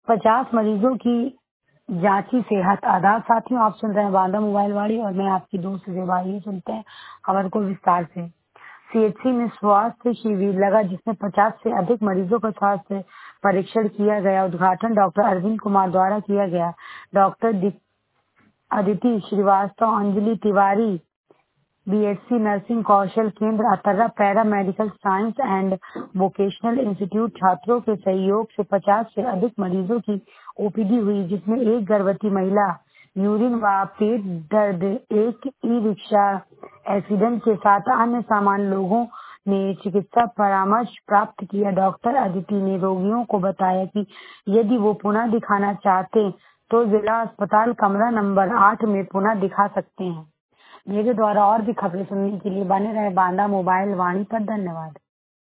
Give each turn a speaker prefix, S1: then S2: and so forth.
S1: 50 मरीजों की जांची सेहत। आदाब साथियों, आप सुन रहे हैं बांदा मोबाइल वाली और मैं आपकी दोस्त ज़ेबा। ये सुनते हैं खबर को विस्तार से। सीएचसी में स्वास्थ्य शिविर लगा जिसमें 50 से अधिक मरीजों का स्वास्थ्य परीक्षण किया गया। उद्घाटन डॉक्टर अरविंद कुमार द्वारा किया गया। Doctor Aditi Srivastava, Anjali Tiwari, BSc nursing Kaushal Kendra Atarra para medical science and vocational institute छात्रों के सहयोग से 50 से अधिक मरीजों की ओपीडी हुई, जिसमें एक गर्भवती महिला, यूरिन व पेट दर्द, एक ई रिक्शा एक्सीडेंट के साथ अन्य सामान्य लोगों ने चिकित्सा परामर्श प्राप्त किया। डॉक्टर अदिति ने रोगियों को बताया कि यदि वो पुनः दिखाना चाहते तो जिला अस्पताल कमरा नंबर 8 में पुनः दिखा सकते हैं। मेरे द्वारा और भी खबरें सुनने के लिए बने रहे बांदा मोबाइल वाणी पर। धन्यवाद।